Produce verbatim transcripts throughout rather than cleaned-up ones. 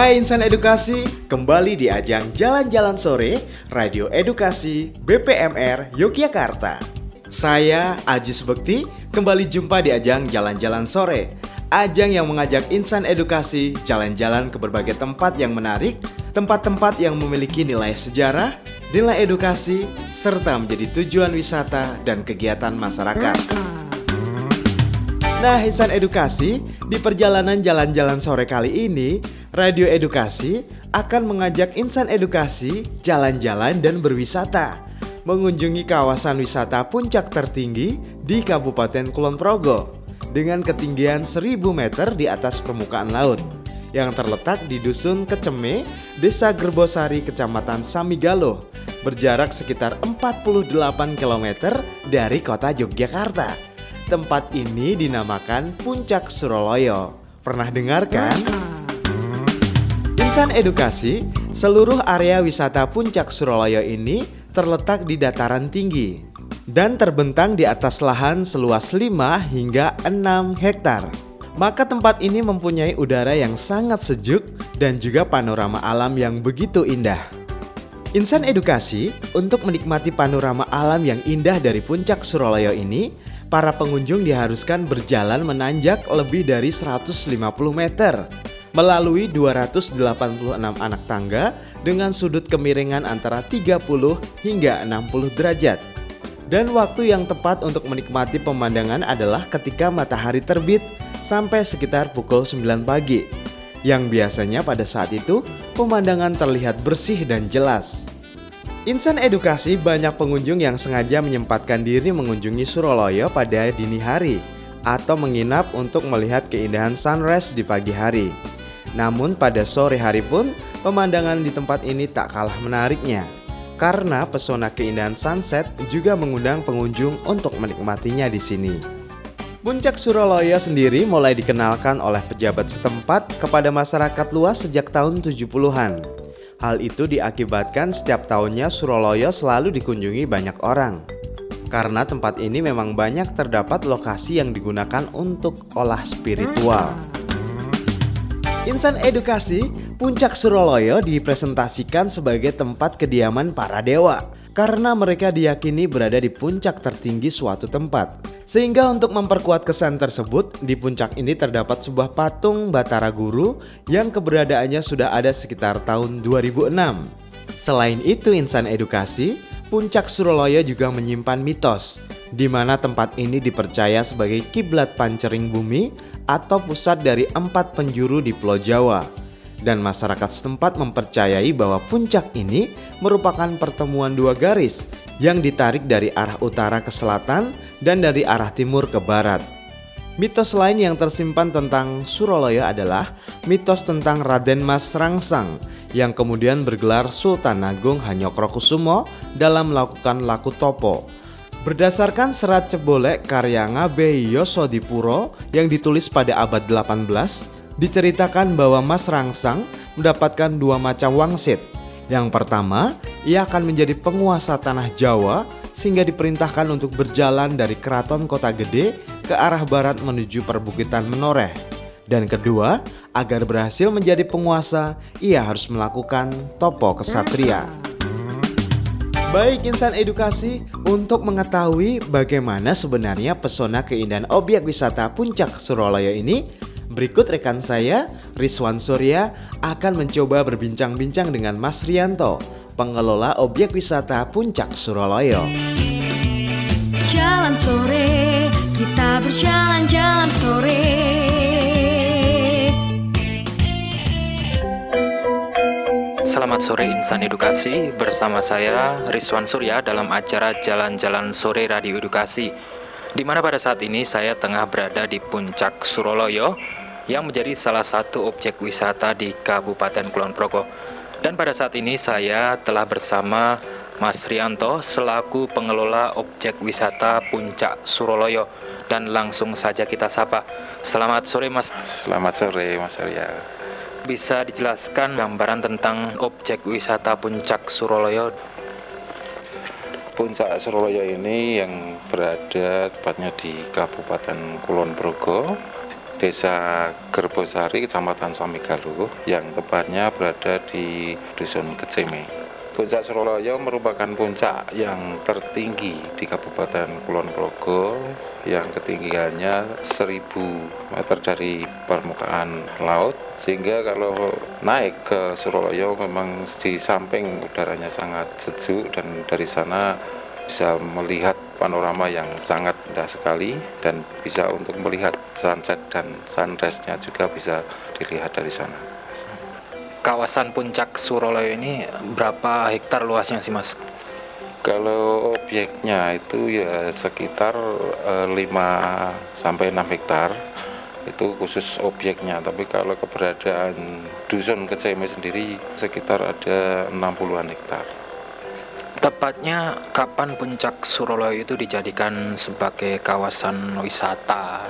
Hai insan edukasi, kembali di ajang Jalan-Jalan Sore Radio Edukasi B P M R Yogyakarta. Saya Ajis Bekti, kembali jumpa di ajang Jalan-Jalan Sore, ajang yang mengajak insan edukasi jalan-jalan ke berbagai tempat yang menarik, tempat-tempat yang memiliki nilai sejarah, nilai edukasi, serta menjadi tujuan wisata dan kegiatan masyarakat. Nah, insan edukasi, di perjalanan jalan-jalan sore kali ini, Radio Edukasi akan mengajak insan edukasi jalan-jalan dan berwisata, mengunjungi kawasan wisata puncak tertinggi di Kabupaten Kulon Progo dengan ketinggian seribu meter di atas permukaan laut yang terletak di Dusun Keceme, Desa Gerbosari, Kecamatan Samigalo, berjarak sekitar empat puluh delapan kilometer dari kota Yogyakarta. Tempat ini dinamakan Puncak Suroloyo. Pernah dengar kan? Insan edukasi, seluruh area wisata Puncak Suroloyo ini terletak di dataran tinggi dan terbentang di atas lahan seluas lima hingga enam hektar. Maka tempat ini mempunyai udara yang sangat sejuk dan juga panorama alam yang begitu indah. Insan edukasi, untuk menikmati panorama alam yang indah dari Puncak Suroloyo ini, para pengunjung diharuskan berjalan menanjak lebih dari seratus lima puluh meter melalui dua ratus delapan puluh enam anak tangga dengan sudut kemiringan antara tiga puluh hingga enam puluh derajat. Dan waktu yang tepat untuk menikmati pemandangan adalah ketika matahari terbit sampai sekitar pukul sembilan pagi, yang biasanya pada saat itu pemandangan terlihat bersih dan jelas. Insan edukasi, banyak pengunjung yang sengaja menyempatkan diri mengunjungi Suroloyo pada dini hari atau menginap untuk melihat keindahan sunrise di pagi hari. Namun pada sore hari pun pemandangan di tempat ini tak kalah menariknya, karena pesona keindahan sunset juga mengundang pengunjung untuk menikmatinya di sini. Puncak Suroloyo sendiri mulai dikenalkan oleh pejabat setempat kepada masyarakat luas sejak tahun tujuh puluhan. Hal itu diakibatkan setiap tahunnya Suroloyo selalu dikunjungi banyak orang, karena tempat ini memang banyak terdapat lokasi yang digunakan untuk olah spiritual. Insan edukasi, Puncak Suroloyo dipresentasikan sebagai tempat kediaman para dewa, karena mereka diyakini berada di puncak tertinggi suatu tempat. Sehingga untuk memperkuat kesan tersebut, di puncak ini terdapat sebuah patung Batara Guru yang keberadaannya sudah ada sekitar tahun dua ribu enam. Selain itu, insan edukasi, Puncak Suroloyo juga menyimpan mitos, di mana tempat ini dipercaya sebagai kiblat pancering bumi atau pusat dari empat penjuru di Pulau Jawa. Dan masyarakat setempat mempercayai bahwa puncak ini merupakan pertemuan dua garis yang ditarik dari arah utara ke selatan dan dari arah timur ke barat. Mitos lain yang tersimpan tentang Suroloyo adalah mitos tentang Raden Mas Rangsang yang kemudian bergelar Sultan Agung Hanyokrokusumo dalam melakukan laku topo. Berdasarkan serat cebolek karya Ngabe Yosodipuro yang ditulis pada abad delapan belas, diceritakan bahwa Mas Rangsang mendapatkan dua macam wangsit. Yang pertama, ia akan menjadi penguasa tanah Jawa sehingga diperintahkan untuk berjalan dari keraton Kota Gede ke arah barat menuju perbukitan Menoreh. Dan kedua, agar berhasil menjadi penguasa, ia harus melakukan topo kesatria. Baik insan edukasi, untuk mengetahui bagaimana sebenarnya pesona keindahan objek wisata Puncak Suroloyo ini, berikut rekan saya, Rizwan Surya, akan mencoba berbincang-bincang dengan Mas Rianto, pengelola objek wisata Puncak Suroloyo. Jalan sore, kita berjalan-jalan sore. Selamat sore insan edukasi, bersama saya Rizwan Surya dalam acara Jalan-Jalan Sore Radio Edukasi, di mana pada saat ini saya tengah berada di Puncak Suroloyo yang menjadi salah satu objek wisata di Kabupaten Kulon Progo. Dan pada saat ini saya telah bersama Mas Rianto selaku pengelola objek wisata Puncak Suroloyo, dan langsung saja kita sapa. Selamat sore Mas. Selamat sore Mas Surya. Bisa dijelaskan gambaran tentang objek wisata Puncak Suroloyo? Puncak Suroloyo ini yang berada tepatnya di Kabupaten Kulon Progo Desa Gerbosari, Kecamatan Samigaluh, yang tepatnya berada di Dusun Keceme. Puncak Suroloyo merupakan puncak yang tertinggi di Kabupaten Kulon Progo, yang ketinggiannya seribu meter dari permukaan laut, sehingga kalau naik ke Suroloyo memang di samping udaranya sangat sejuk, dan dari sana bisa melihat panorama yang sangat indah sekali, dan bisa untuk melihat sunset dan sunrise-nya juga bisa dilihat dari sana. Kawasan Puncak Suroloyo ini berapa hektar luasnya sih, Mas? Kalau objeknya itu ya sekitar eh, lima sampai enam hektar, itu khusus objeknya. Tapi kalau keberadaan Dusun Keceme sendiri sekitar ada enam puluhan hektar. Tepatnya kapan Puncak Suroloyo itu dijadikan sebagai kawasan wisata?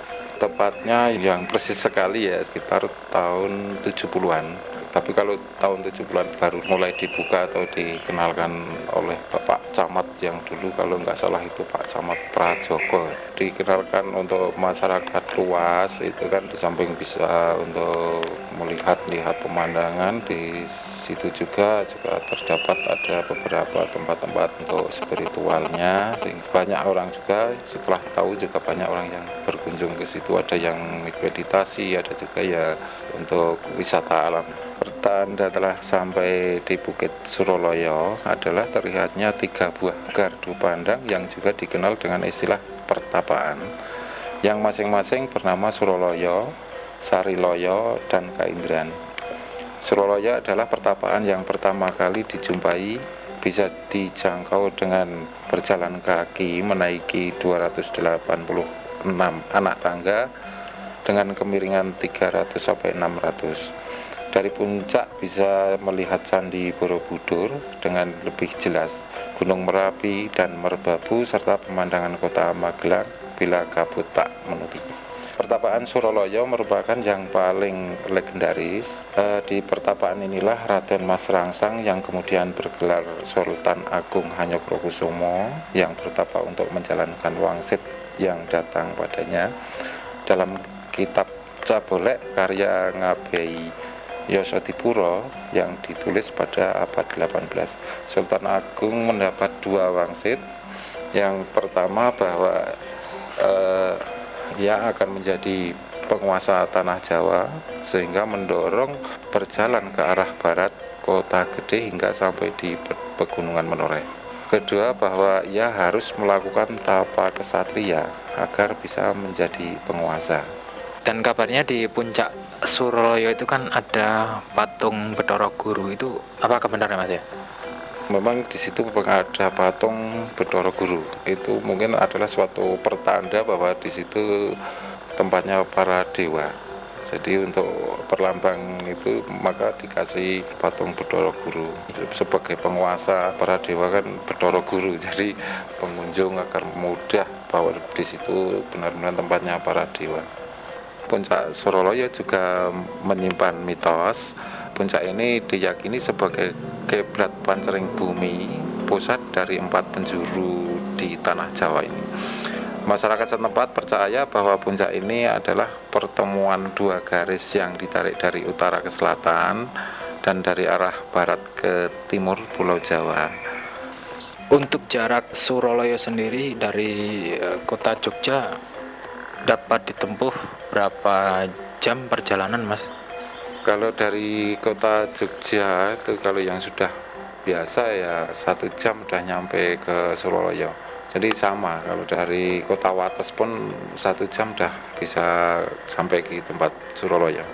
Tepatnya yang persis sekali ya sekitar tahun tujuh puluhan. Tapi kalau tahun tujuh puluhan baru mulai dibuka atau dikenalkan oleh Bapak Camat yang dulu, kalau nggak salah itu Pak Camat Prajoko. Dikenalkan untuk masyarakat luas, itu kan di samping bisa untuk melihat-lihat pemandangan, di situ juga juga terdapat ada beberapa tempat-tempat untuk spiritualnya, sehingga banyak orang juga setelah tahu juga banyak orang yang berkunjung ke situ, ada yang meditasi, ada juga ya untuk wisata alam. Pertanda telah sampai di Bukit Suroloyo adalah terlihatnya tiga buah gardu pandang yang juga dikenal dengan istilah pertapaan, yang masing-masing bernama Suroloyo, Sariloyo, dan Kaindran. Suroloyo adalah pertapaan yang pertama kali dijumpai, bisa dijangkau dengan berjalan kaki menaiki dua ratus delapan puluh enam anak tangga dengan kemiringan tiga ratus sampai enam ratus. Dari puncak bisa melihat Candi Borobudur dengan lebih jelas, Gunung Merapi dan Merbabu, serta pemandangan kota Magelang bila kabut tak menutupi. Pertapaan Suroloyo merupakan yang paling legendaris. E, di pertapaan inilah Raden Mas Rangsang yang kemudian bergelar Sultan Agung Hanyokrokusumo yang bertapa untuk menjalankan wangsit yang datang padanya. Dalam kitab Cabolek karya Ngabei Yosodipuro yang ditulis pada abad delapan belas, Sultan Agung mendapat dua wangsit. Yang pertama bahwa eh, ia akan menjadi penguasa tanah Jawa, sehingga mendorong berjalan ke arah barat kota gede hingga sampai di pegunungan Menoreh. Kedua, bahwa ia harus melakukan tapa kesatria agar bisa menjadi penguasa. Dan kabarnya di Puncak Suroloyo itu kan ada patung Bathara Guru, itu apakah benar ya, Mas ya? Memang di situ ada patung Bathara Guru. Itu mungkin adalah suatu pertanda bahwa di situ tempatnya para dewa. Jadi untuk perlambang itu maka dikasih patung Bathara Guru. Sebagai penguasa para dewa kan Bathara Guru. Jadi pengunjung akan mudah bahwa di situ benar-benar tempatnya para dewa. Puncak Suroloyo juga menyimpan mitos. Puncak ini diyakini sebagai kiblat pancering bumi, pusat dari empat penjuru di tanah Jawa ini. Masyarakat setempat percaya bahwa puncak ini adalah pertemuan dua garis yang ditarik dari utara ke selatan dan dari arah barat ke timur Pulau Jawa. Untuk jarak Suroloyo sendiri dari kota Jogja dapat ditempuh berapa jam perjalanan, Mas? Kalau dari kota Jogja itu kalau yang sudah biasa ya satu jam udah nyampe ke Suroloyo. Jadi sama, kalau dari kota Wates pun satu jam udah bisa sampai ke tempat Suroloyo.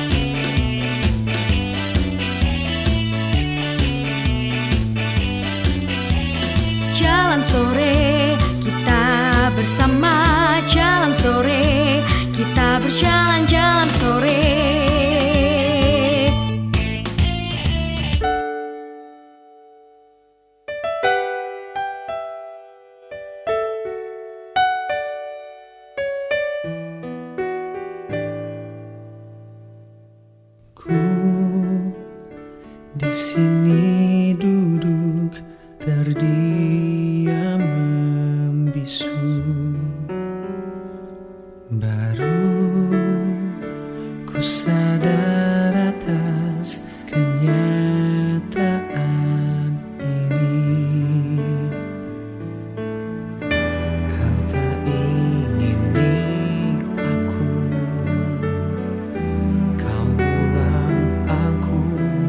Jalan sore kita bersama, jalan sore kita berjalan-jalan sore. Ku di sini duduk terdiam membisu, baru sadar atas kenyataan ini. Kau tak ingini aku, kau buang aku.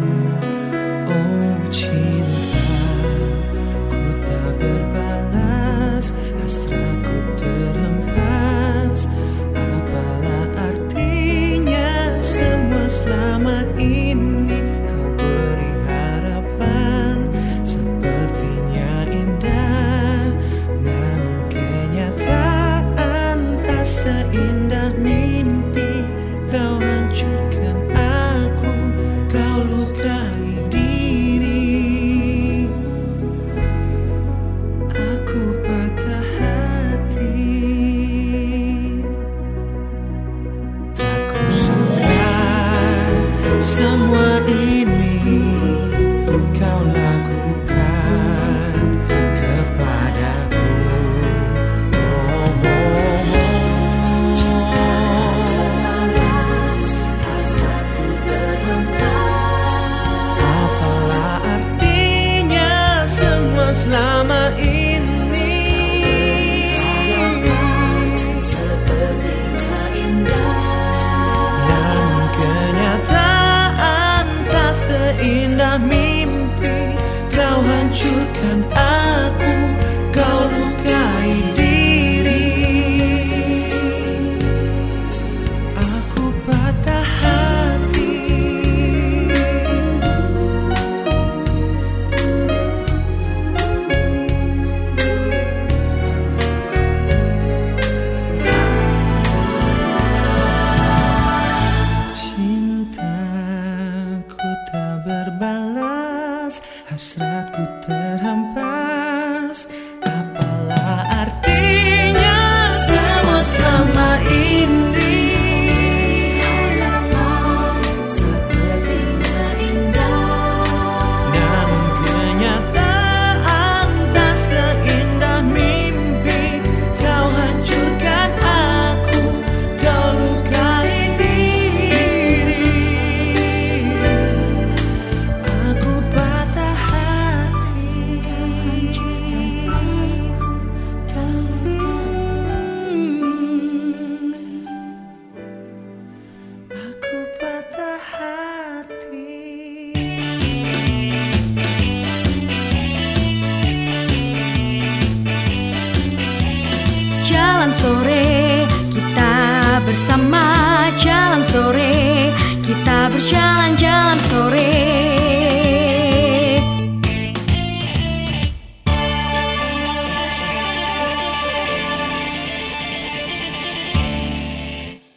Oh cinta, ku tak berbalas, hasratku terhempas. Apalah artinya semua selama ini? Kau beri harapan, sepertinya indah, namun kenyataan tak seindah mimpi. Kau hancurkan aku, kau lukai diri. Aku patah hati. Tak kusangka semua ini kau lakukan kepadaku. Oh, oh, oh. Apalah artinya semua selama ini? Namun kenyataan tak seindah mimpi. Kau hancurkan aku, kau lukai diri. Aku patah hati. Cintaku tak berbalas, hasratku terhempas. Apalah artinya semua selama ini? Sepertinya indah, namun kenyataan tak seindah mimpi. Kau hancurkan aku, kau lukai diri. Aku patah hati. Aku patah hati. Jalan sore kita bersama,